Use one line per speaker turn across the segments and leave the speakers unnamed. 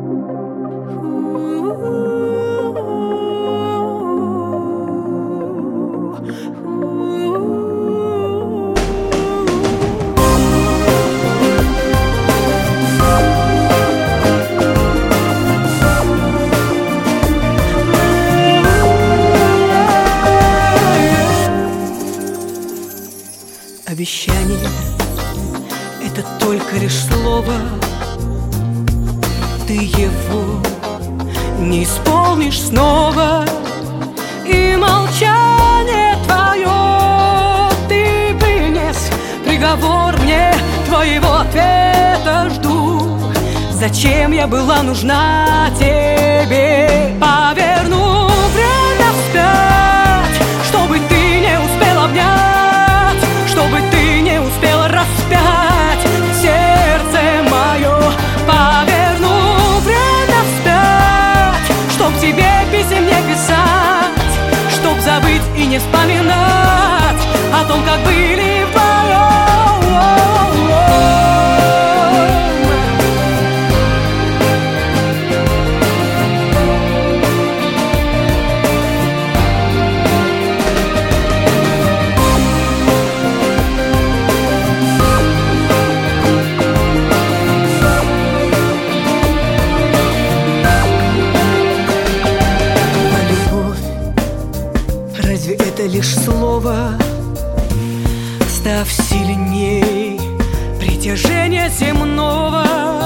Обещание — это только лишь слово. Ты его не исполнишь снова. И молчание твое, ты вынес приговор мне, твоего ответа жду. Зачем я была нужна тебе? Поверну время вспять, чтобы ты не успел обнять, чтобы ты не успел распять сердце мое. Поверну время вспять, чтоб тебе писем не писать, чтоб забыть и не вспоминать о том, как были вдвоем. Разве это лишь слово? Став сильней притяжения земного,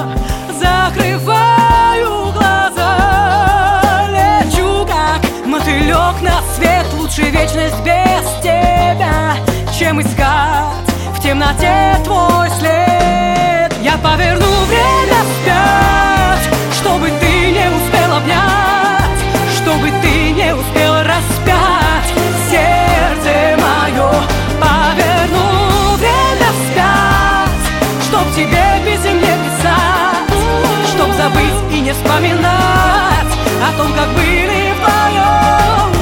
закрываю глаза, лечу как мотылек на свет. Лучше вечность без тебя, чем искать в темноте твой след. Я поверну время вспять, чтобы ты не успел обнять, чтобы ты не успел распять сердце мое. Поверну время вспять, чтоб тебе писем не писать, чтоб забыть и не вспоминать о том, как были вдвоем.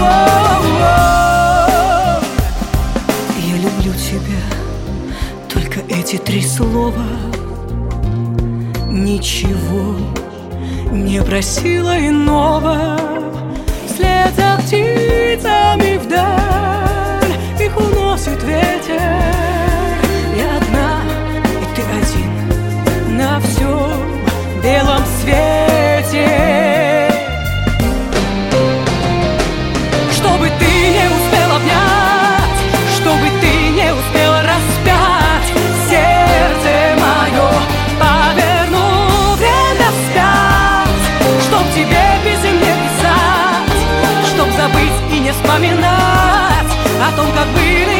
Я люблю тебя, только эти три слова. Ничего не просила иного. Вслед за птицами вдаль их уносит ветер. Я одна, и ты один на всем белом свете. Чтобы ты не успел обнять, чтобы ты не успел распять сердце мое. Поверну время вспять, чтоб тебе писем не писать, чтоб забыть и не вспоминать о том, как были